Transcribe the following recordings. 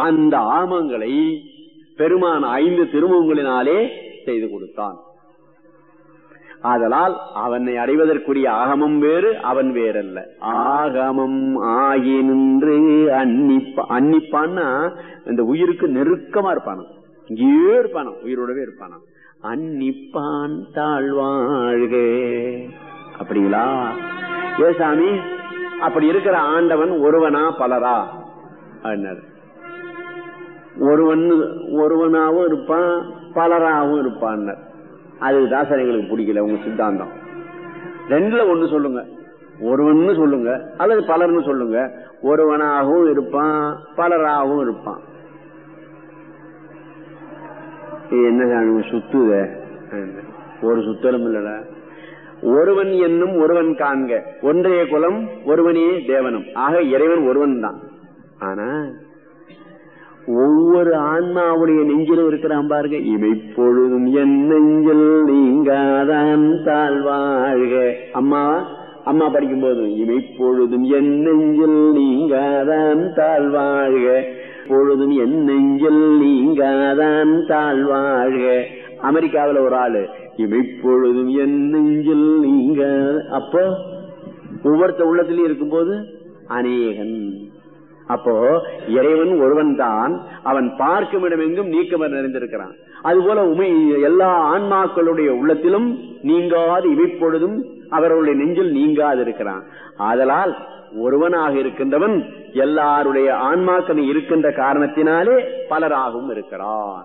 அந்த ஆகமங்களை பெருமான் 5 திருமுகங்களினாலே செய்து கொடுத்தான். ஆதலால் அவனை அடைவதற்குரிய ஆகமம் வேறு, அவன் வேறல்ல. ஆகமம் ஆகி நின்று அன்னிப்பான்னா இந்த உயிருக்கு நெருக்கமா இருப்பான, இங்கேயே இருப்பான, உயிரோடவே இருப்பான. அன்னிப்பான் தாழ்வாழ்க. அப்படிங்களா? ஏ சாமி, அப்படி இருக்கிற ஆண்டவன் ஒருவனா பலரா? ஒருவனாவும் இருப்பான், பலராகவும் இருப்பான். அது தாசனைகளுக்கு பிடிக்கல உங்க சித்தாந்தம். 2ல 1 சொல்லுங்க, ஒருவன் சொல்லுங்க அல்லது பலர்னு சொல்லுங்க. ஒருவனாகவும் இருப்பான், பலராகவும் இருப்பான். என்ன சுத்துத? ஒரு சுத்தலும் இல்லடா. ஒருவன் என்னும் ஒருவன் காண்க, ஒன்றைய குலம் ஒருவனே தேவனும். ஆக இறைவன் ஒருவன் தான். ஆனா ஒவ்வொரு ஆன்மாவுடைய நெஞ்சிலும் இருக்கிறான் பாருங்க. இமைப்பொழுதும் என் நெஞ்சில் நீங்காதான் தாழ்வாழ்க. அம்மா படிக்கும் போது இமைப்பொழுதும் என் நெஞ்சில் நீங்காதான் தாழ்வாழ்க, பொழுதும் என் நெஞ்சில் நீங்காதான் தாழ்வாழ்க. அமெரிக்காவில் ஒரு ஆளு இமைப்பொழுதும் என் நெஞ்சில் நீங்க. அப்போ ஒவ்வொருத்த உள்ளத்திலையும் இருக்கும்போது அநேகன். அப்போ இறைவன் ஒருவன் தான். அவன் பார்க்கும் இடமெங்கும் நீக்கமர் நிறைந்திருக்கிறான். அதுபோல எல்லா ஆன்மாக்களுடைய உள்ளத்திலும் நீங்காது இமைப்பொழுதும் அவர்களுடைய நெஞ்சில் நீங்காது இருக்கிறான். ஆதலால் ஒருவனாக இருக்கின்றவன் எல்லாருடைய ஆன்மாக்கள் இருக்கின்ற காரணத்தினாலே பலராகவும் இருக்கிறான்.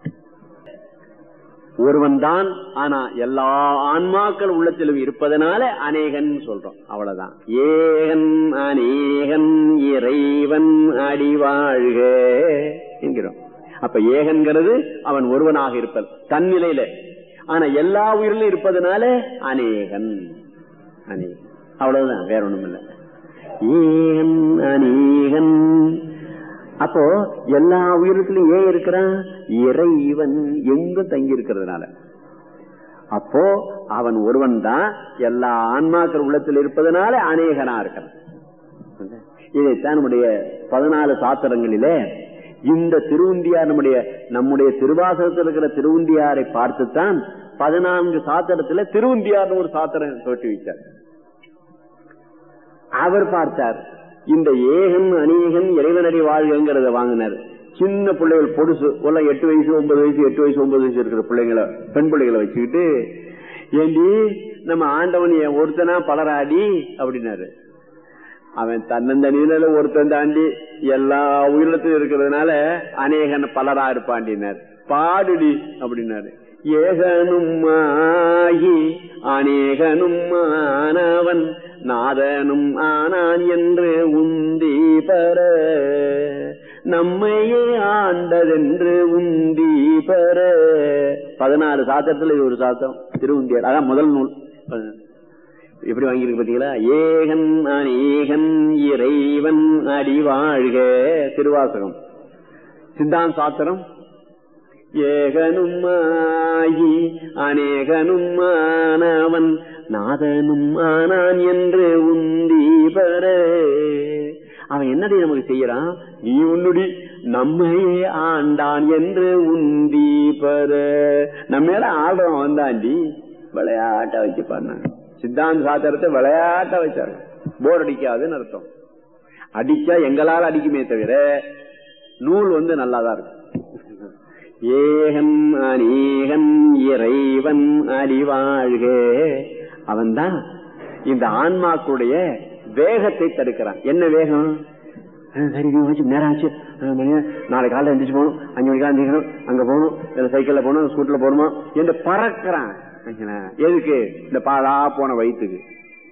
ஒருவன் தான். ஆனா எல்லா ஆன்மாக்கள் உள்ளத்திலும் இருப்பதனால அநேகன் சொல்றோம். அவ்வளவுதான். ஏகன் அநேகன் இறைவன் அடிவாழ்க என்கிறோம். அப்ப ஏகன்கிறது அவன் ஒருவனாக இருப்பது தன்னிலையில. ஆனா எல்லா உயிரிலும் இருப்பதனால அநேகன். அநேகன் அவ்வளவுதான், வேற ஒண்ணும் இல்லை. ஏகன் அநேகன். அப்போ எல்லா உயிரினத்திலும் ஏன் இருக்கிறான்? இறைவன் எங்கும் தங்கி இருக்கிறதுனால. அப்போ அவன் ஒருவன் தான் எல்லா ஆன்மாக்கள் உள்ளத்தில் இருப்பதனால அநேகனா இருக்கிறான். இதைத்தான் நம்முடைய 14 சாத்திரங்களிலே இந்த திருவுந்தியார் நம்முடைய திருவாசகத்தில் இருக்கிற திருவுந்தியாரை பார்த்துத்தான் 14 சாத்திரத்துல திருவுந்தியார் ஒரு சாத்திரம் தோற்றி வைத்தார். அவர் பார்த்தார், இந்த ஏகன் அநேகன் இறைவனடி வாழ்கிறத வாங்கினார். சின்ன பிள்ளைகள் பொடுசு 8 வயசு 9 வயசு 8 வயசு 9 வயசு இருக்கிற பிள்ளைங்களை, பெண் பிள்ளைகளை வச்சுக்கிட்டு, ஏண்டி நம்ம ஆண்டவன் ஒருத்தனா பலராடி அப்படின்னாரு. அவன் தன்னந்தனியில ஒருத்தன் தாண்டி எல்லா உயிரினத்திலும் இருக்கிறதுனால அநேகன் பலரா இருப்பாண்டினார். பாடுடி அப்படின்னாரு. ஏகனும் ஆகி அநேகனும் ஆனவன் நாதனும் ஆனான் என்று உந்தி பெற, நம்மையே ஆண்டதென்று உந்தி பெற. 16 சாத்திரத்துல இது ஒரு சாத்திரம் திருவுந்தியார். அதான் முதல் நூல். எப்படி வாங்கியிருக்கு பாத்தீங்களா? ஏகன் அநேகன் இறைவன் அடிவாழ்க திருவாசகம். சித்தாந்த சாத்திரம் ஏகனும் ஆகி அநேகனும் ஆனவன் நாதனும் ஆனான் என்று உந்தி பெற. அவன் என்னதை நமக்கு செய்யறான்? நீ உன்னுடி நம்மையே ஆண்டான் என்று உந்தி பெற. நம்ம மேல ஆடுறோம் வந்தாண்டி விளையாட்ட வச்சு பண்ணாங்க. சித்தாந்த சாத்திரத்தை விளையாட்ட வச்சாங்க. போர் அடிக்காதுன்னு அர்த்தம். அடிச்சா எங்களால் அடிக்குமே தவிர நூல் நல்லாதான் இருக்கும். ஏகன் அநேகன் இறைவன் அடிவாழ்க. அவன் தான் இந்த ஆன்மாக்களுடைய வேகத்தை தடுக்கிறான். என்ன வேகம்? சரி நேரம் ஆச்சு, நாளை காலையில் எந்திரிச்சு போகணும், 5 மணிக்கா எந்திரிக்கணும், அங்க போகணும், இல்ல சைக்கிள்ல போகணும், ஸ்கூட்டர்ல போகணுமா என்று பறக்கிறான். எதுக்கு? இந்த பாழா போன வயிற்றுக்கு.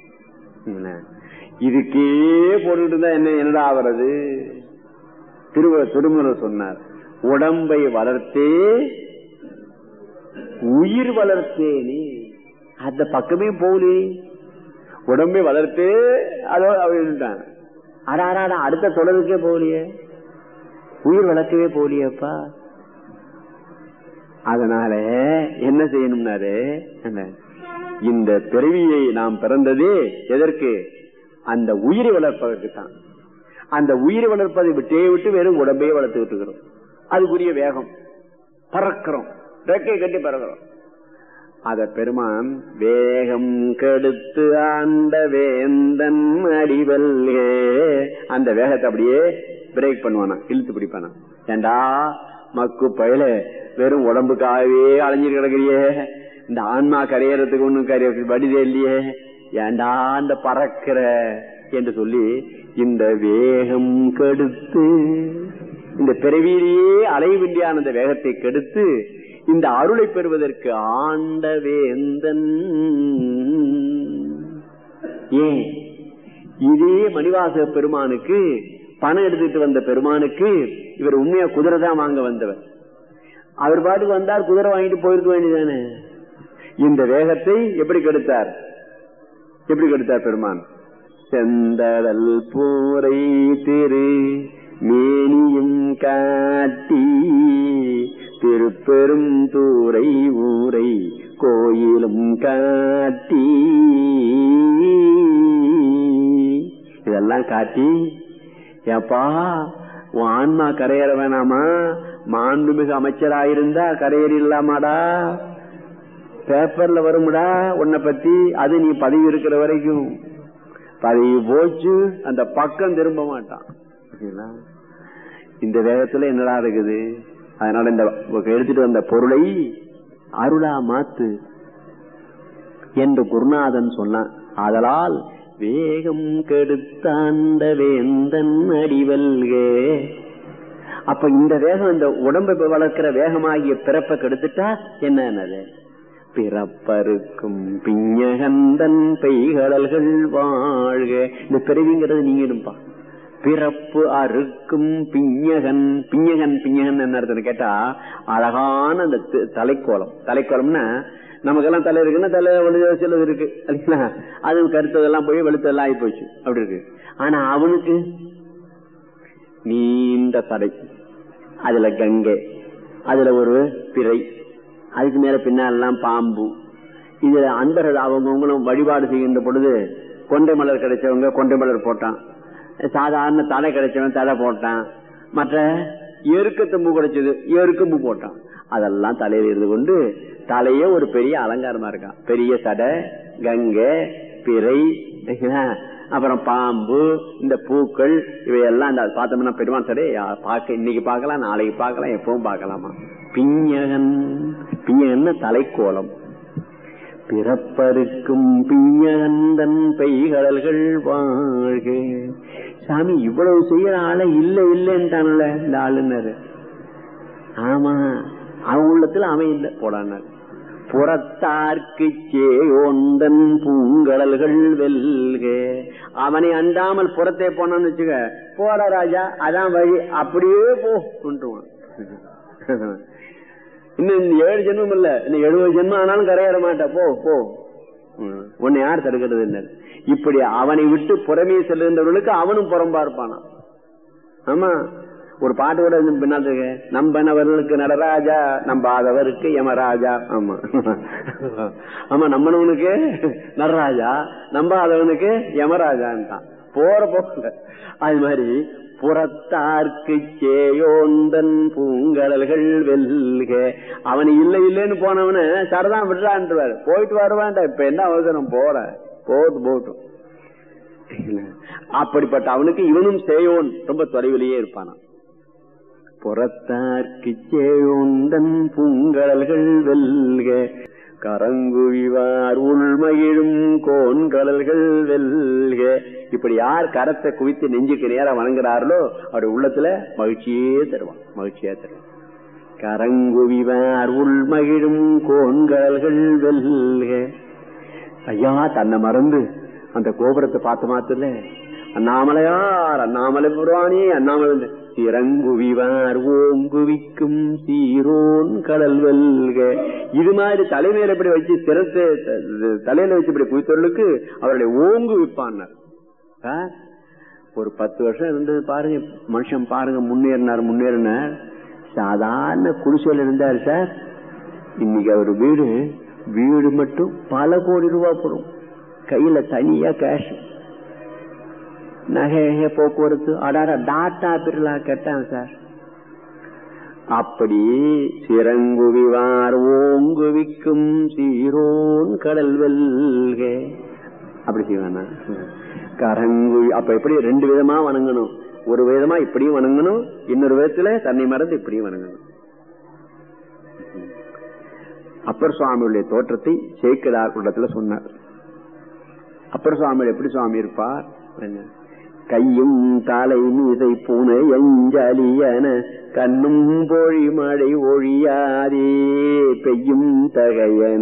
இதுக்கே போட்டுட்டு இருந்தா என்னடா ஆகிறது? திருமூலர் சொன்னார், உடம்பை வளர்த்தே உயிர் வளர்த்தேனே. அந்த பக்கமே போகலே. உடம்பை வளர்த்தே அதோ அப்படின்ட்டான். அடுத்த தொடருக்கே போகலையே, உயிர் வளர்க்கவே போகலையப்பா. அதனால என்ன செய்யணும்னாரு, இந்த பிறவியை நாம் பிறந்ததே எதற்கு? அந்த உயிரை வளர்ப்பதற்கு தான். அந்த உயிரை வளர்ப்பதை விட்டே விட்டு வெறும் உடம்பையே வளர்த்துக்கிட்டு இருக்கிறோம். அதுக்குரிய வேகம், பறக்கிறோம், ரெக்கை கட்டி பறக்கிறோம். அத பெருமான் வேகம் கெடுத்து ஆண்ட வேந்தன் அடிவல்லே, அந்த வேகத்தை அப்படியே பிரேக் பண்ணுவானா, இழுத்து பிடிப்பானா. ஏண்டா மக்கு பயில வெறும் உடம்புக்காகவே அலைஞ்சிட்டு கிடக்குறியே, இந்த ஆன்மா கரையறதுக்கு ஒண்ணும் வடிதே இல்லையே, ஏண்டா அந்த பறக்கிற என்று சொல்லி இந்த வேகம் கெடுத்து, இந்த பிறவியிலேயே அலைவிண்டியான அந்த வேகத்தை கெடுத்து இந்த அருளை பெறுவதற்கு ஆண்ட வேந்தன். ஏன் இதே மணிவாசக பெருமானுக்கு பணம் எடுத்துட்டு வந்த பெருமானுக்கு இவர் உண்மையா குதிரை தான் வாங்க வந்தவர். அவர் பாட்டுக்கு வந்தார், குதிரை வாங்கிட்டு போயிருக்க வேண்டியதானே. இந்த வேகத்தை எப்படி கெடுத்தார், எப்படி கெடுத்தார் பெருமான்? செந்தடல் பூரை திரு மேனியும் காட்டி திருப்பெரும் தூரை ஊரை கோயிலும் காட்டி, இதெல்லாம் காட்டி, ஏப்பா உன் ஆன்மா கரையேற வேணாமா, மாண்புமிகு அமைச்சராயிருந்தா கரையேறி இல்லாமாடா, பேப்பர்ல வரும்டா உன்னை பத்தி, அது நீ பதவி இருக்கிற வரைக்கும். பதவி போச்சு, அந்த பக்கம் திரும்ப மாட்டான். இந்த வேகத்துல என்னடா இருக்குது? அதனால இந்த எடுத்துட்டு வந்த பொருளை அருளா மாத்து என்று குருநாதன் சொன்னான். ஆதலால் வேகம் கெடுத்தாண்ட வேந்தன் அடிவல்கே. அப்ப இந்த வேகம், இந்த உடம்பை வளர்க்கிற வேகமாகிய பிறப்பை கெடுத்துட்டா என்னது? பிறப்பருக்கும் பிஞகந்தன் பெய்கடல்கள் வாழ்க. இந்த பிறவிங்கிறது நீங்கிடும்பா. பிறப்பு அறுக்கும் பிஞகன், பிஞகன் பிஞகன் என்ன அர்த்தம் கேட்டா, அழகான அந்த தலைக்கோலம். தலைக்கோலம்னா நமக்கெல்லாம் தலை இருக்குன்னா தலை சிலது இருக்கு இல்லைங்களா, அது கருத்ததெல்லாம் போய் வெளுத்ததெல்லாம் ஆகி போச்சு, அப்படி இருக்கு. ஆனா அவனுக்கு நீண்ட தடை, அதுல கங்கை, அதுல ஒரு பிறை, அதுக்கு மேல பின்னாலாம் பாம்பு. இதுல அன்பர்கள் அவங்கவுங்களும் வழிபாடு செய்கின்ற பொழுது கொண்டை மலர் கிடைச்சவங்க கொண்டை மலர் போட்டான், சாதாரண தலை கிடைச்சவன் தலை போட்டான், மற்ற எருக்கத்தம்பு கிடைச்சது எருக்கம்பு போட்டான். அதெல்லாம் தலையில இருந்து கொண்டு தலையே ஒரு பெரிய அலங்காரமா இருக்கான். பெரிய சடை, கங்கை, பிறை, அப்புறம் பாம்பு, இந்த பூக்கள், இவையெல்லாம் பார்த்தோம்னா பெருமான் சடை பார்க்க இன்னைக்கு பார்க்கலாம், நாளைக்கு பார்க்கலாம், எப்பவும் பார்க்கலாமா. பிஞகன், பிஞகன் தலைக்கோலம். பிறப்பருக்கும் பிஞகந்தன் பெய்கடல்கள் வாழ்க. சாமி இவ்வளவு செய்யற ஆள இல்ல இல்லைன்ட்டான்ல இந்த ஆளுநர். ஆமா, அவன் உள்ளத்துல அவன் இல்ல போடானார். புறத்தார்க்கு சேயோந்தன் பூங்கடல்கள் வெல்க. அவனை அண்டாமல் புறத்தே போனான்னு வச்சுக்க, போற ராஜா அதான் வழி, அப்படியே போட்டுவான். இன்னும் 7 ஜென்மம் இல்ல, இன்னும் 70 ஜென்மம் ஆனாலும் கரையேற மாட்டா, போ போ, உன்னை யார் தடுக்கிறது என்ன? இப்படி அவனை விட்டு புறமே செல்லுகின்றவர்களுக்கு அவனும் புறம்பா இருப்பானா. ஆமா, ஒரு பாட்டு கூட பின்னால் இருக்கு, நம்பனவர்களுக்கு நடராஜா நம்பாதவருக்கு யமராஜா. ஆமா ஆமா, நம்பனவனுக்கு நடராஜா நம்பாதவனுக்கு யமராஜான்ட்டான். போற போல அது மாதிரி புறத்தார்க்கு சேயோந்தன் பூங்கடல்கள் வெல்க. அவன் இல்லை இல்லைன்னு போனவன சரதான் விடுறான்றாரு, போயிட்டு வருவான்டா, இப்ப என்ன அவசரம், போற போட்டு போட்டும். அப்படிப்பட்ட அவனுக்கு இவனும் சேயோன் ரொம்ப தொலைவிலேயே இருப்பானா. புறத்தார்க்கு சேயோந்தன் பூங்கடல்கள் வெல்க. கரங்குவிவார் உள்மகிழும் கோன்கடல்கள் வெல்க. இப்படி யார் கரத்தை குவித்து நெஞ்சுக்கு நேரம் வணங்குறார்களோ அவருடைய உள்ளத்துல மகிழ்ச்சியே தருவான், மகிழ்ச்சியா தருவான். கரங்குவிவார் உள்மகிழும் கோன்கடல்கள் வெல்க. ஐயா தன்னை மறந்து அந்த கோபுரத்தை பார்த்து மாத்துல அண்ணாமலையார் அண்ணாமலை புராணி அண்ணாமலை திறங்குவிவார் ஓங்குவிக்கும் சீரோன் கடல் வெல்க. இது மாதிரி தலைமையில இப்படி வச்சு சிரத்தை தலையில வச்சு இப்படி குவித்தவர்களுக்கு அவருடைய ஓங்கு விப்பான். ஒரு 10 வருஷம் இருந்தது பாருங்க, மனுஷன் பாருங்க முன்னேறினார். சாதாரண குடிசையில் இருந்தார் சார். இன்னைக்கு அவர் வீடு மட்டும் பல கோடி ரூபாய் போடும், கையில தனியா கேஷ். நகை போக்குவரத்து அடாரா டாட்டா பிர்லா கேட்டான் சார். அப்படி சிறங்குவிவார் ஓங்குவிக்கும் சீரோன் கடல் வெல்க அப்படி செய்வானா கரங்கு. அப்ப எப்படி ரெண்டு விதமா வணங்கணும், ஒரு விதமா இப்படியும் வணங்கணும், இன்னொரு விதத்துல தன்னை மறந்து இப்படியும் வணங்கணும். அப்பர் சுவாமியுடைய தோற்றத்தை சேக்கிழார் கூட்டத்துல சொன்னார். அப்பர் சுவாமி எப்படி சுவாமி இருப்பார், கையும் தலை மீதை பூனை அஞ்சலியன கண்ணும் பொழி மழை ஒழியாதே பெய்யும் தகையன.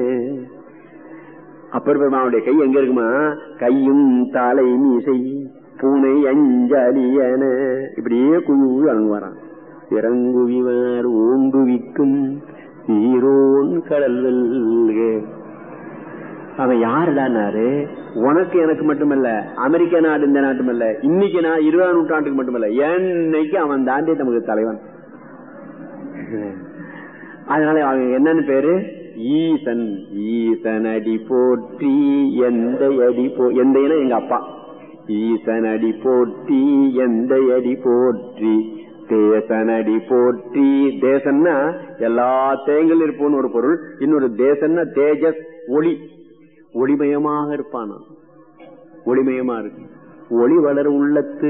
அப்பர் பெருமானுடைய கை எங்க இருக்குமா, கையும் தலை மீசை பூனை அஞ்சலியன இப்படியே குழு அணுகுவாரான். இறங்குவிவார் ஓங்குவிக்கும் ஈரோன் கடல் வெல்க. அவன் யாருடானாரு, உனக்கு எனக்கு மட்டுமல்ல, அமெரிக்க நாடு இந்த நாட்டுமல்ல, இன்னைக்கு நான் 20ஆம் நூற்றாண்டுக்கு மட்டுமல்ல, என்னைக்கு அவன் தாண்டி நமக்கு தலைவன். அதனால அவன் என்னன்னு பேரு, ஈசன். ஈசன் அடி போற்றி எந்த அடி எந்த எங்க அப்பா, ஈசன் அடி போற்றி எந்த அடி போற்றி தேசனடி போற்றி. தேசன்னா எல்லா தேங்கள் இருப்போன்னு ஒரு பொருள், இன்னொரு தேசன்னா தேஜஸ் ஒளி, ஒளிமயமாக இருப்பானா, ஒளிமயமா இருக்கு. ஒளி வளர் உள்ளத்து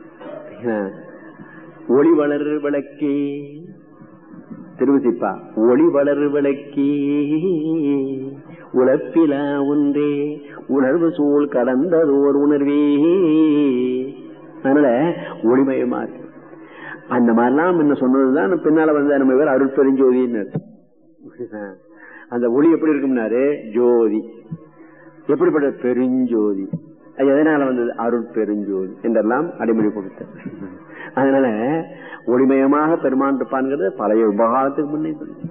ஒளி வளர் விளக்கே திருவசிப்பா, ஒளி வளர் விளக்கே உழப்பிலா ஒன்றே உணர்வு சூழ் கடந்ததோர் உணர்வே. அதனால ஒளிமயமா இருக்கு. அந்த மாதிரிலாம் முன்ன சொன்னதுதான் பின்னால வந்த நம்ம பேர் அருள் பெருஞ்சோதின்னு. அந்த ஒளி எப்படி இருக்கும்னாரு, ஜோதி எப்படிப்பட்ட பெருஞ்சோதி. எதனால வந்தது, அருள் பெருஞ்சோதி என்றெல்லாம் அடிமொழி கொடுத்த. அதனால ஒளிமயமாக பெருமான் இருப்பான்ங்கிறது பழைய உபகாரத்துக்கு முன்னே சொல்லி.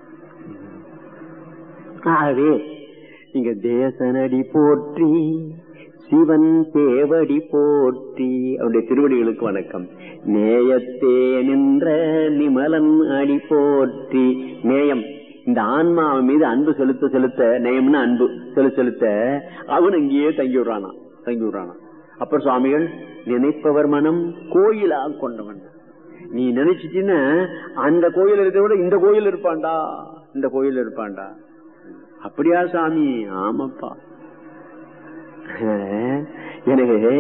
ஆகவே இங்க தேசனடி போற்றி சிவன் தேவடி போற்றி, அவருடைய திருவடிகளுக்கு வணக்கம். நேயத்தே நின்ற நிமலன் அடி போற்றி. நேயம் இந்த ஆன்மா அவன் மீது அன்பு செலுத்த செலுத்த, நேயம்னா அன்பு செலுத்த அவன் அங்கேயே தங்கி விடுறானா. அப்பர் சுவாமிகள் நினைப்பவர் மனம் கோயிலாக கொண்டவன். நீ நினைச்சிட்டீன்னா அந்த கோயில் இருக்கிறத விட இந்த கோயில் இருப்பான்டா, இந்த கோயில் இருப்பான்டா. அப்படியா சாமி? ஆமாப்பா. எனவே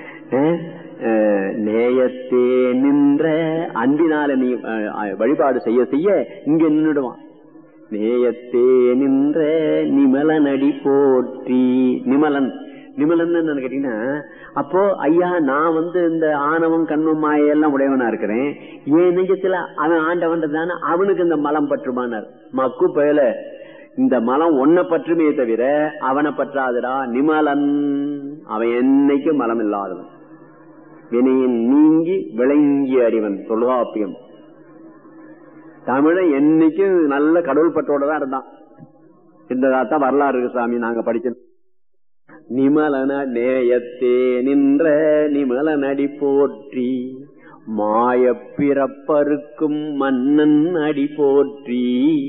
நேயத்தே நின்ற அன்பினால நீ வழிபாடு செய்ய செய்ய இங்க நின்றுடுவான். நேயத்தே நின்ற நிமலனடி போற்றி. நிமலன் நிமலன் கேட்டீங்கன்னா, அப்போ ஐயா நான் இந்த ஆணவம் கண்மம் மாயெல்லாம் உடையவனா இருக்கிறேன், என் நெஞ்சத்துல அவன் ஆண்டவன் தானே, அவனுக்கு இந்த மலம் பற்றுமானார். மக்கு பயல, இந்த மலம் ஒன்ன பற்றுமே தவிர அவனை பற்றாதுடா. நிமலன் அவன் என்னைக்கு மலம் இல்லாதவன், வினையின் நீங்கி விளங்கி அறிவன். தொல்காப்பியம் தமிழன் என்னைக்கு நல்ல கடவுள் பற்றோட தான் இருந்தான். இந்த வரலாறு இருக்கு சாமி, நாங்க படிச்சோம். நிமலன நேயத்தே நின்ற நிமலனடி போற்றி மாய பிறப்பருக்கும் மன்னன் அடி போற்றி.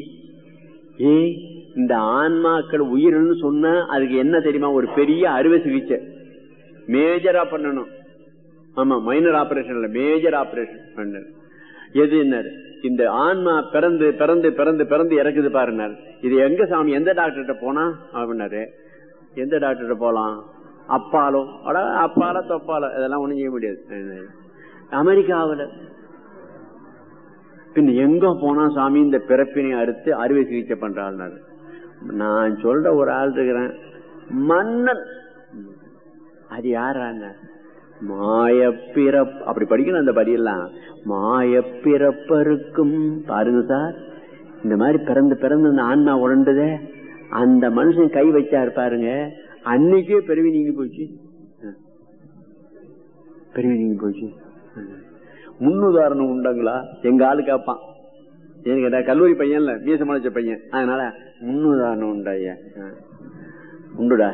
இந்த ஆன்மாக்கள் உயிர்னு சொன்னா அதுக்கு என்ன தெரியுமா, ஒரு பெரிய அறுவை சிகிச்சை மேஜரா பண்ணணும். ஆமா, மைனர் ஆபரேஷன் இல்ல, மேஜர் ஆபரேஷன் பண்ண. எது என்ன, இந்த ஆன்மா பிறந்து பிறந்து பிறந்து பிறந்து இறக்குது பாருங்க. இது எங்க சாமி, எந்த டாக்டர்கிட்ட போனா அப்படின்னாரு. எந்த டாக்டர்கிட்ட போலாம், அப்பாலோ அப்பால தொப்பாலோ இதெல்லாம் ஒண்ணும் செய்ய முடியாது. அமெரிக்காவில் பின் எங்க போனா சாமி இந்த பிறப்பினை அறுத்து அறுவை சிகிச்சை பண்றாள். நான் சொல்ற ஒரு ஆள் இருக்கிறேன், மன்னன். அது யாரான, மாயப்பிறப். அப்படி படிக்கணும் அந்த படியெல்லாம். மாயப்பிறப்பருக்கும் பாருங்க சார், இந்த மாதிரி பிறந்து பிறந்து அந்த ஆன்மா உழண்டுதே, அந்த மனுஷன் கை வச்சாரு பாருங்க, அன்னைக்கே பிறவி நீங்கி போச்சு. பிறவி நீங்கி போச்சு. முன்னுதாரணம் உண்டுங்களா? எங்க ஆளு கேட்பான். ஏன்னு கேட்டா கல்லூரி பையன் இல்ல, மீச முளைச்ச பையன். அதனால முன்னுதாரணம் உண்டா? ஐயா உண்டுடா.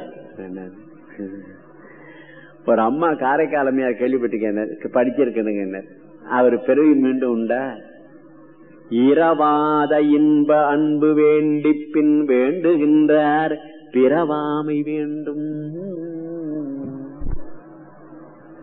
ஒரு அம்மா காரைக்காலமையா கேள்விப்பட்டிருக்கேன், படிச்சிருக்கேனுங்க. என்ன அவர் பிறவி மீண்டும் உண்டா? இரவாத இன்ப அன்பு வேண்டி பின் வேண்டுகின்றார் பிறவாமை வேண்டும்.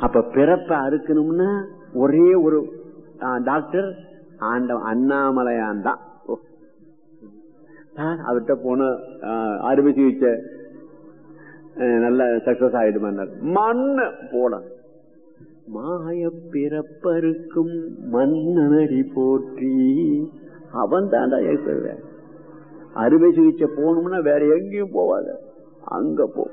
அப்ப பிறப்ப அறுக்கணும்னா ஒரே ஒரு டாக்டர் அண்ணாமலையான் தான். அவர்கிட்ட போன அறுவை சிகிச்சை நல்ல சக்சஸ் ஆயிடுமா? மண்ண போட மாய பிறப்பருக்கும் மன்னனடி போற்றி. அவன் தாண்டா அறுவை சிகிச்சை போகணும்னா வேற எங்கேயும் போவாத, அங்க போ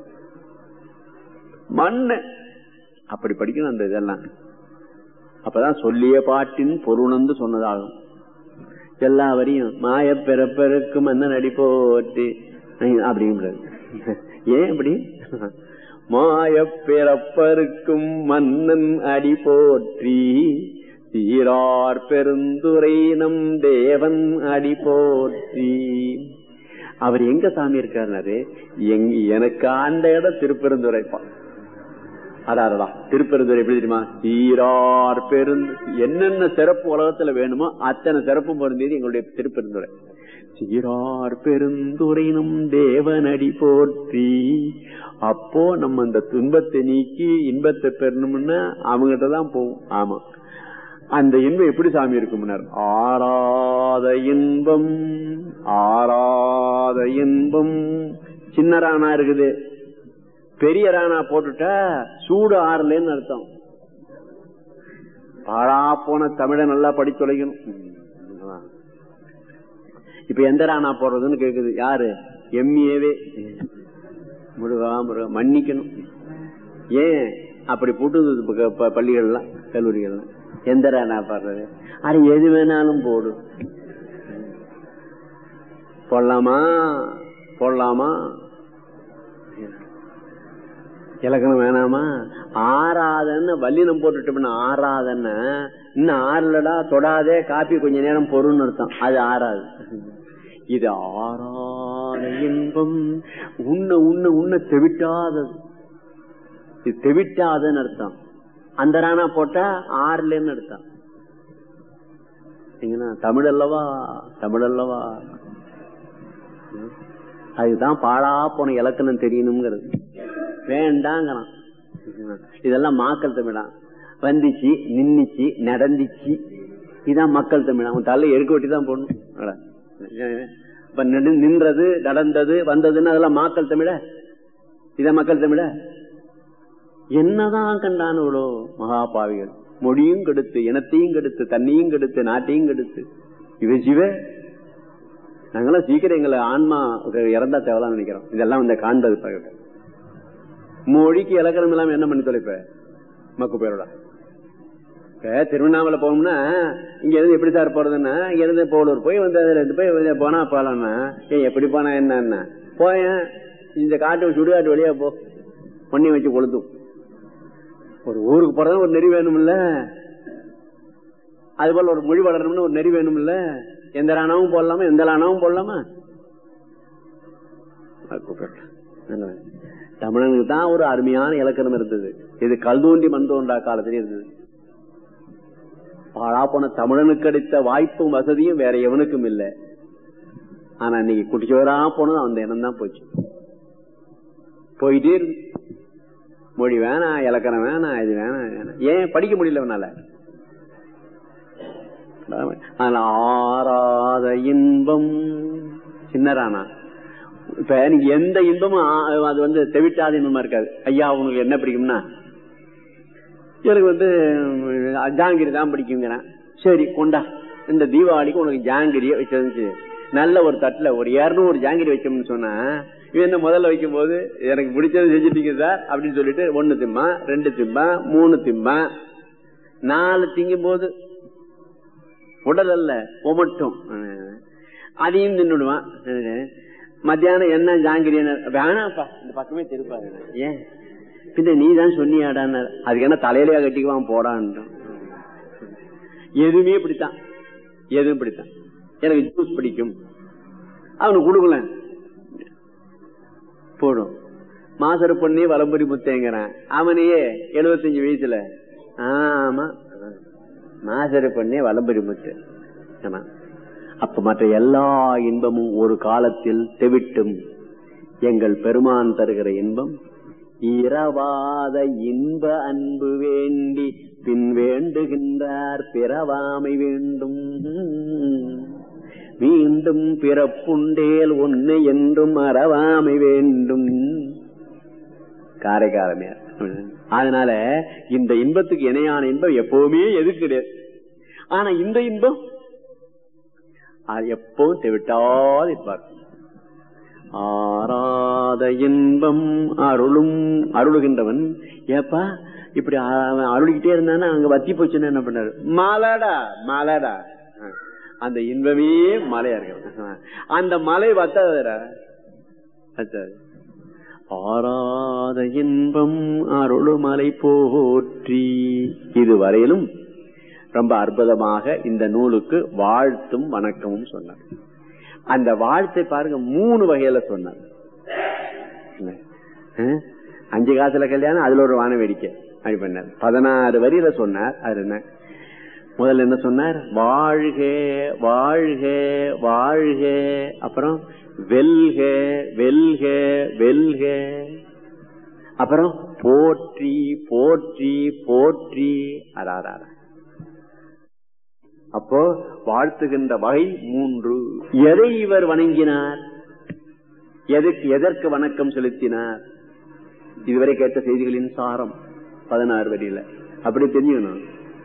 மண்ண. அப்படி படிக்கணும் அந்த இதெல்லாம். அப்பதான் சொல்லிய பாட்டின் பொருணந்து சொன்னதாகும். எல்லா வரையும் மாய பிறப்பருக்கும் மன்னன் அடி போற்றி அப்படிங்கிறது. ஏன் அப்படி? மாய பிறப்பருக்கும் மன்னன் அடி போற்றி சீரார் பெருந்துரை நம் தேவன் அடி போற்றி. அவர் எங்க சாமி இருக்காரு? எனக்கு ஆண்ட இடம் திருப்பெருந்துரைப்பான். அடாரடா, திருப்பெருந்துரை எப்படி தெரியுமா? சீரார் பெருந்து என்னென்ன சிறப்பு உலகத்துல வேணுமோ அத்தனை சிறப்பும் பொருந்தியது எங்களுடைய திருப்பெருந்துரை. சீரார் பெருந்துரைனும் தேவனடி போற்றி. அப்போ நம்ம இந்த துன்பத்தை நீக்கி இன்பத்தை பெறணும்னா அவங்ககிட்டதான் போவோம். ஆமா, அந்த இன்பம் எப்படி சாமி இருக்கும்? ஆராத இன்பம், ஆராத இன்பம். சின்ன ராணா இருக்குது, பெரிய ராணா போட்டுட்டா சூடு ஆறலன்னு அர்த்தம். பாழா போன தமிழை நல்லா படிச்சு தொலைக்கணும். இப்ப எந்த ராணா போடுறதுன்னு கேக்குது. யாரு? எம்ஏவே முருகா முருகா மன்னிக்கணும். ஏன் அப்படி போட்டு பள்ளிகள்லாம் கல்லூரிகள்லாம் எந்த ராணா பாடுறது? அது எது வேணாலும் போடு. போடலாமா போடலாமா? இலக்கணம் வேணாமா? ஆறாதன்னு வல்லினம் போட்டுட்டோம்னா ஆறாதன்னா இன்னும் ஆறலடா தொடாதே காப்பி கொஞ்ச நேரம் பொருள்னு அர்த்தம். அது ஆறாது. இது ஆறாத இன்பம். உன்ன உன்ன உன்ன தெவிட்டாதது. இது தெவிட்டாதன்னு அர்த்தம். அந்த ராணா போட்டா ஆறுலன்னு அர்த்தம். தமிழ் அல்லவா, தமிழ் அல்லவா. அதுதான் பாழா போன இலக்கணம் தெரியணுங்கிறது. வேண்டாங்கிறான். இதெல்லாம் மக்கள் தமிழா. வந்துச்சு, நின்னுச்சு, நடந்துச்சு, இதான் மக்கள் தமிழா. அவன் தலை எருக்க வெட்டி தான் போடணும். இப்ப நின்றது, நடந்தது, வந்ததுன்னு அதெல்லாம் மக்கள் தமிழ. இதான் மக்கள் தமிழ. என்னதான் கண்டானோ மகாபாவிகள். மொழியும் கெடுத்து, இனத்தையும் கெடுத்து, தண்ணியும் கெடுத்து, நாட்டையும் கெடுத்து. இவ சிவ நாங்கெல்லாம் சீக்கிரம் எங்களை ஆன்மா இறந்தா தேவலாம் நினைக்கிறோம். இதெல்லாம் இந்த காண்பது பகிர்வு. மொழிக்கு இலக்கணம் இல்லாம என்ன பண்ணி தொலைப்ப மக்கு பேரோட. இப்ப திருவண்ணாமலை போகணும்னா இங்க இருந்து எப்படி சார் போறதுன்னா, இங்க இருந்து போலூர் போய் வந்து அதுல இருந்து போய் போனா போலாம்னா எப்படி போனா என்ன போய இந்த காட்டு சுடுகாட்டு வழியா போ, பொண்ணி வச்சு கொளுத்தும். ஒரு ஊருக்கு போறது ஒரு நெறி வேணும்ல, அது போல ஒரு மொழி வளரணும்னு ஒரு நெறி வேணும்ல. எந்த ராணாவும் போடலாமா, எந்த ராணாவும் போடலாமா? தமிழனுக்கு தான் ஒரு அருமையான இலக்கணம் இருந்தது. இது கல் தோண்டி மண் தோன்றா காலத்திலே இருந்தது. பாழா போன தமிழனுக்கு கிடைத்த வாய்ப்பும் வசதியும் வேற எவனுக்கும் இல்லை. ஆனா இன்னைக்கு குட்டிச்சோரா போனது அந்த இனம் தான் போச்சு. போயிட்டே இருக்கு. மொழி வேணாம், இலக்கணம் வேணாம், இது வேணாம். ஏன் படிக்க முடியலவனால? ஆறாத இன்பம் சின்னரானா. இப்ப நீங்க எந்த இன்பமும் அது வந்து தெவிட்டாத இன்பமா இருக்காது. ஐயா உனக்கு என்ன பிடிக்கும்னா, எனக்கு ஜாங்கிரி தான் பிடிக்குங்கிறேன். சரி கொண்டா, இந்த தீபாவளிக்கு உனக்கு ஜாங்கிரியை வச்சு நல்ல ஒரு தட்டுல ஒரு 200 ஜாங்கிரி வச்சோம்னு சொன்னா, இவன் முதல்ல வைக்கும் போது எனக்கு பிடிச்சது செஞ்சுட்டீங்க சார் அப்படின்னு சொல்லிட்டு 1 திம்பா, 2 திம்பா, 3 திம்பா, 4 திங்கும் போது உடல் அல்ல ஒமட்டும் அதையும் தின்னுடுவான். மத்தியானம் என்ன ஜாங்கிரி வேணாப்பா இந்த பக்கமே திருப்பாரு. ஏன் பின்ன நீ தான் சொன்னியாடான்னு. அதுக்கு என்ன தலையிலேயே கட்டிக்குவான் போடான்னு. எதுவுமே பிடித்தான், எதுவும் பிடித்தான். எனக்கு ஜூஸ் பிடிக்கும், அவனுக்கு கொடுக்கல போடும். மாசரு பொண்ணே வலம்புரி முத்தேங்கிறான். அவனையே 75 வயசுல ஆமா மாசரு பொண்ணே வலம்புரி முத்து. ஆமா, அப்ப மற்ற எல்லா இன்பமும் ஒரு காலத்தில் தெவிட்டும். எங்கள் பெருமான் தருகிற இன்பம் இரவாத இன்ப அன்பு வேண்டி பின் வேண்டுகின்றார் பிறவாமை வேண்டும். மீண்டும் பிறப்புண்டேல் ஒன்னு என்றும் அறவாமை வேண்டும். காரைக்காரமே. அதனால இந்த இன்பத்துக்கு இணையான இன்பம் எப்பவுமே எதுக்கு கிடையாது. ஆனா இந்த இன்பம் எப்பவும் தெவிட்டாது இருப்பார். ஆராத இன்பம் அருளும் அருளுகின்றவன். ஏப்பா இப்படி அருளிக்கிட்டே இருந்தானா அங்க வத்தி போச்சுன்னா என்ன பண்ணாரு? மலடா மலடா. அந்த இன்பமே மலையா இருக்கு. அந்த மலை வத்தாதரா. ஆராத இன்பம் அருளுமலை போற்றி. இதுவரையிலும் ரொம்ப அற்புதமாக இந்த நூலுக்கு வாழ்த்தும் வணக்கமும் சொன்னார். அந்த வாழ்த்தை பாருங்க 3 வகையில சொன்னார். 5 காசுல கல்யாணம், அதுல ஒரு வான வேடிக்கை அப்படி பண்ணார். 16 வரியில சொன்னார். அது என்ன? முதல்ல என்ன சொன்னார்? வாழ்க வாழ்க வாழ்க, அப்புறம் வெல்க வெல்க வெல்க, அப்புறம் போற்றி போற்றி போற்றி. அடாரா. அப்போ வாழ்த்துகின்ற வகை 3. எதை இவர் வணங்கினார்? எதற்கு வணக்கம் செலுத்தினார்? இதுவரை கேட்ட செய்திகளின் சாரம் 16 வரியில அப்படி தெரிஞ்சுக்கணும்.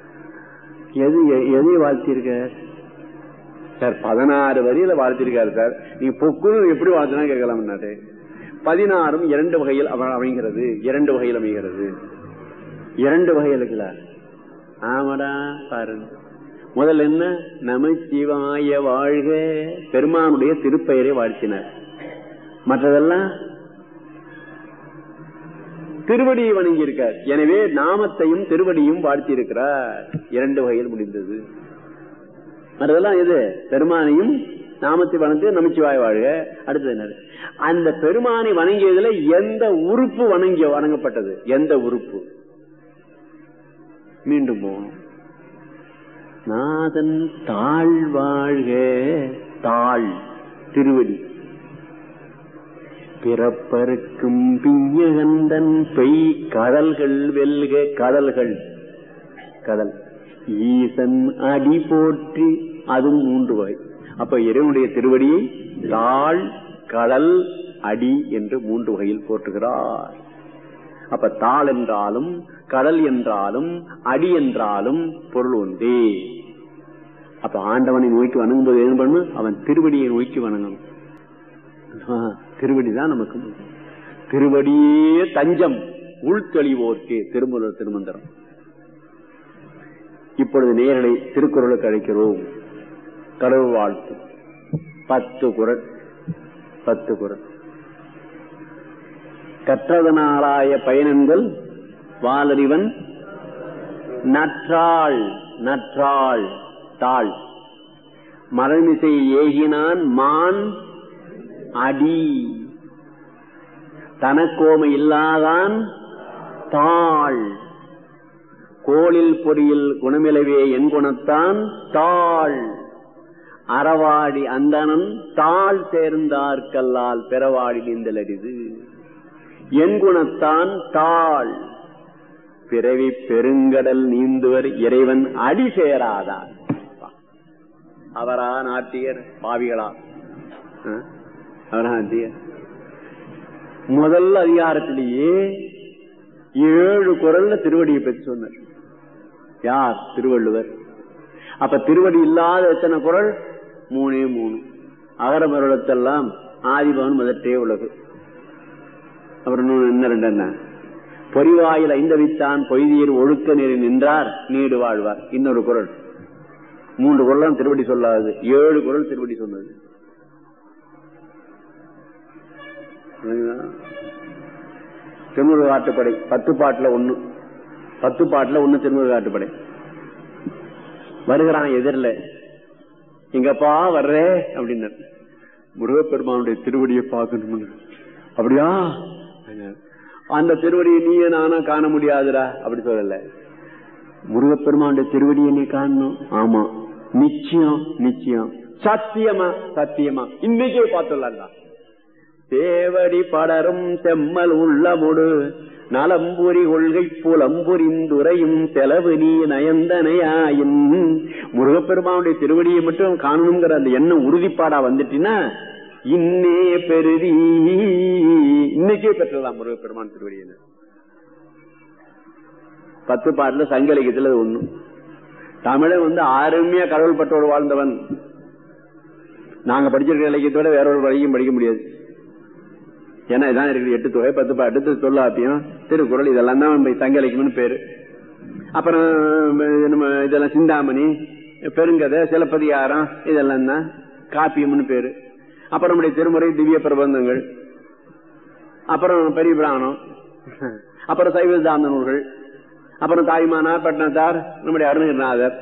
எதை வாழ்த்திருக்கார் சார்? 16 வரியில வாழ்த்திருக்காரு சார். நீங்க பொக்குன்னு எப்படி வாழ்த்தினா கேட்கலாம். 16 2 வகையில் அமைகிறது. 2 வகையில் அமைகிறது. 2 வகையில் இருக்கிறார். ஆமாடா பாருங்க. முதல்ல என்ன? நமச்சிவாய வாழ்க, பெருமானுடைய திருப்பெயரை வாழ்த்தினார். மற்றதெல்லாம் திருவடியை வணங்கி இருக்கார். எனவே நாமத்தையும் திருவடியும் வாழ்த்தி இருக்கிறார். 2 வகையில் முடிந்தது. மற்றதெல்லாம் எது? பெருமானையும் நாமத்தை வணங்கி நமச்சிவாய வாழ்க. அடுத்தது என்ன? அந்த பெருமானை வணங்கியதுல எந்த உறுப்பு வணங்கப்பட்டது? எந்த உறுப்பு? மீண்டும் போகணும். நாதன் தாழ் வாழ்க. தாழ் திருவடி. பிறப்பருக்கும் பிஞ்சகந்தன் பெய் கடல்கள் வெல்க. கடல்கள் கடல். ஈசன் அடி போற்றி. அதுவும் 3 வகை. அப்ப இறைவனுடைய திருவடியை தாழ் கடல் அடி என்று 3 வகையில் போற்றுகிறார். அப்ப தாள் என்றாலும் கடல் என்றாலும் அடி என்றாலும் பொருள் ஒன்றே. அப்ப ஆண்டவனை நோக்கி வணங்கும் போது என்ன பண்ணணும்? அவன் திருவடியை நோக்கி வணங்கணும். திருவடிதான் நமக்கு. திருவடியே தஞ்சம் உள்தெளிவோர்க்கு. திருமூலர் திருமந்திரம். இப்பொழுது நேரலை திருக்குறளுக்கு அழைக்கிறோம். கடவுள் வாழ்த்து 10 குறள். 10 குறள். கற்றதனாலாய பயனென்கள் வாலறிவன் நற்றாள். நற்றாள் தாள். மரமிசை ஏகினான் மான் அடி. தனக்கோமை இல்லாதான் தாள். கோளில் பொறியில் குணமிலவே என் குணத்தான் தாள். அறவாடி அந்தனன் தாள் சேர்ந்தார்கல்லால் பெறவாடி நீந்தலரிது. என் குணத்தான் தாள். பிறவி பெருங்கடல் நீந்துவர் இறைவன் அடி சேராதார். அவரா நாட்டியர் பாவிகளா? அவரா நாட்டியர். முதல் அதிகாரத்திலேயே 7 குறள்ல திருவடியை பற்றி சொன்னார். யார்? திருவள்ளுவர். அப்ப திருவடி இல்லாத எத்தனை குறள்? 3. அகரமருளத்தெல்லாம் ஆதிபவன் முதற்றே உலகு. அப்புறம் என்ன 2 என்ன? பொறிவாயில் 5 வித்தான் பொய்தீர் ஒழுக்க நெறி நின்றார் நீடு வாழ்வார். இன்னொரு குறள். 3 குறள் திருவடி சொல்லாது. 7 குறள் திருவடி சொன்னது. திருமுருக காட்டுப்படை 10 பாட்டுல 1. 10 பாட்டுல 1 திருமுருக காட்டுப்படை. வருகிறான் எதிரில. எங்கப்பா வர்ற அப்படின்னு. முருகப்பெருமானுடைய திருவடியை பார்க்கணும். அப்படியா? அந்த திருவடியை நீயே நானா காண முடியாதுடா அப்படி சொல்லல. முருகப்பெருமானுடைய திருவடியை நீ காணணும். ஆமா, நிச்சயம் நிச்சயம், சத்தியமா சத்தியமா, இன்னைக்கே பார்த்துடலாம். சேவடி படரும் செம்மல் உள்ளமுடு நலம்புரி கொள்கை புலம்புரிந்துரையும் செலவு நீ நயந்தனையாயின். முருகப்பெருமானுடைய திருவடியை மட்டும் காணணுங்கிற அந்த எண்ணம் உறுதிப்பாடா வந்துட்டீங்கன்னா இன்னே பெருதி இன்னைக்கே பெற்றலாம் முருகப்பெருமான் திருவடியினர். 10 பாட்டுல சங்க இலக்கியத்துல ஒண்ணு. தமிழன் அருமையா கடவுள் பட்டோடு வாழ்ந்தவன். நாங்க படிச்சிருக்கிற இலக்கியத்தோட வேற ஒரு வழியும் படிக்க முடியாது. ஏன்னா இதான் இருக்கு 8 தொகை 10 பாட்டு தொல்லாப்பியம் திருக்குறள் இதெல்லாம் தான் சங்க இலக்கியம்னு பேரு. அப்புறம் நம்ம இதெல்லாம் சிந்தாமணி பெருங்கதை சிலப்பதிகாரம் இதெல்லாம் தான் காப்பியம்னு பேரு. அப்புறம் நம்முடைய திருமுறை திவ்ய பிரபந்தங்கள், அப்புறம் பெரிய பிராணம், அப்புறம் சைவ சித்தாந்த நூல்கள், அப்புறம் தாய்மானார் பட்னத்தார் நம்முடைய அருணகிரிநாதர்,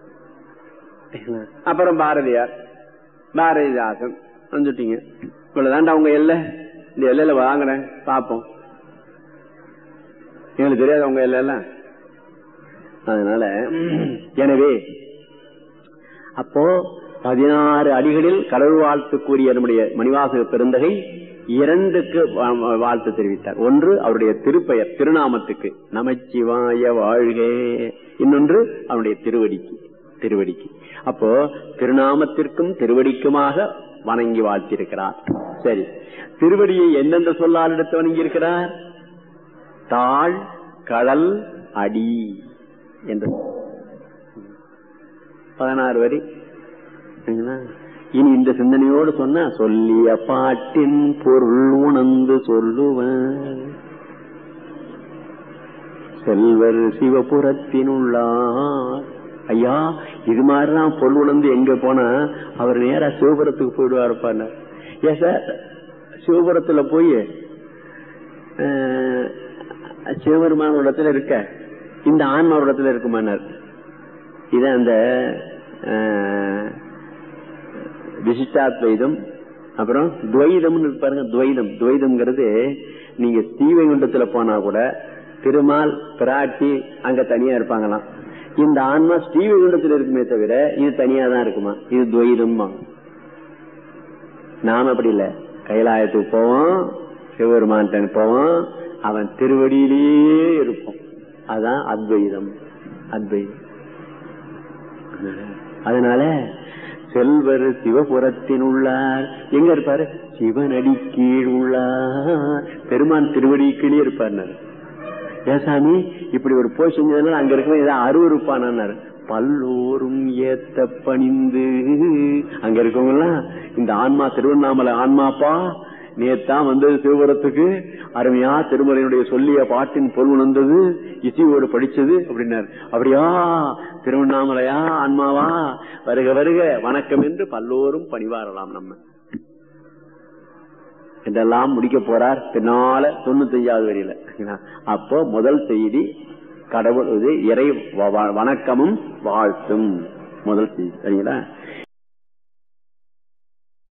அப்புறம் பாரதியார் பாரதிதாசன் வந்துட்டீங்க. இவ்வளவுதான்டா அவங்க எல்லை. இந்த எல்லையில வாங்குறேன் பாப்போம். எங்களுக்கு தெரியாது அவங்க எல்லாம். அதனால எனவே அப்போ 16 அடிகளில் கடவுள் வாழ்த்துக்குரிய நம்முடைய மணிவாசக பெருந்தகை 2க்கு வாழ்த்து தெரிவித்தார். ஒன்று அவருடைய திருப்பெயர் திருநாமத்துக்கு நமச்சிவாய வாழ்க, இன்னொன்று அவருடைய திருவடிக்கு. அப்போ திருநாமத்திற்கும் திருவடிக்குமாக வணங்கி வாழ்த்திருக்கிறார். சரி, திருவடியை எந்தெந்த சொல்லால் எடுத்து வணங்கி இருக்கிறார்? தாழ் கடல் அடி என்று 16 வரி. இனி இந்த சிந்தனையோடு சொன்ன சொல்லிய பாட்டின் பொருள் உணர்ந்து சொல்லுவன் செல்வர் சிவபுரத்தினுள்ளார். ஐயா, இது மாதிரிதான் பொருள் உணர்ந்து எங்க போனா அவர் நேரா சிவபுரத்துக்கு போயிடுவாருப்பார். ஏன் சார் சிவபுரத்துல போய் சிவபெருமான இடத்துல இருக்க இந்த ஆன்மா இடத்துல இருக்குமானார். இதான் அந்த விசிஷ்டாத்வைதம், அப்புறம் துவைதம் பாருங்க. துவைதம்ங்கிறது நீங்க ஸ்ரீவைகுண்டத்துல போனா கூட திருமால் பிராட்டி அங்க தனியா இருப்பாங்களாம். இந்த ஆன்மா ஸ்ரீவைகுண்டத்தில் இருக்குமே தவிர இது தனியா தான் இருக்குமா. இது துவைதம். நாம அப்படி இல்ல, கைலாயத்துக்கு போவோம், சிவபெருமான் போவோம், அவன் திருவடியிலேயே இருப்போம். அதான் அத்வைதம். அதனால செல்வர் சிவபுரத்தின் உள்ளார் எங்க இருப்பாரு? சிவனடி கீழ் உள்ளார். பெருமான் திருவடி கீழே இருப்பார். ஏசாமி இப்படி ஒரு போய் செஞ்சதுனால அங்க இருக்க ஏதாவது அருவருப்பானார். பல்லோரும் ஏத்த பணிந்து அங்க இருக்கவங்க எல்லாம் இந்த ஆன்மா திருவண்ணாமலை ஆன்மாப்பா நேத்தான் வந்தது சிவபுரத்துக்கு, அருமையா திருமலையினுடைய சொல்லிய பாட்டின் பொருள் உணர்ந்தது, இசையோடு படிச்சது அப்படின்னாரு. அப்படியா திருவண்ணாமலையா ஆன்மாவா வருக வருக வணக்கம் என்று பல்லோரும் பணிவாரலாம். நம்ம இதெல்லாம் முடிக்க போறார் பின்னால 95வது வரியில. அப்போ முதல் செய்தி கடவுள் இறை வணக்கமும் வாழ்த்தும் முதல் செய்தி. சரிங்களா?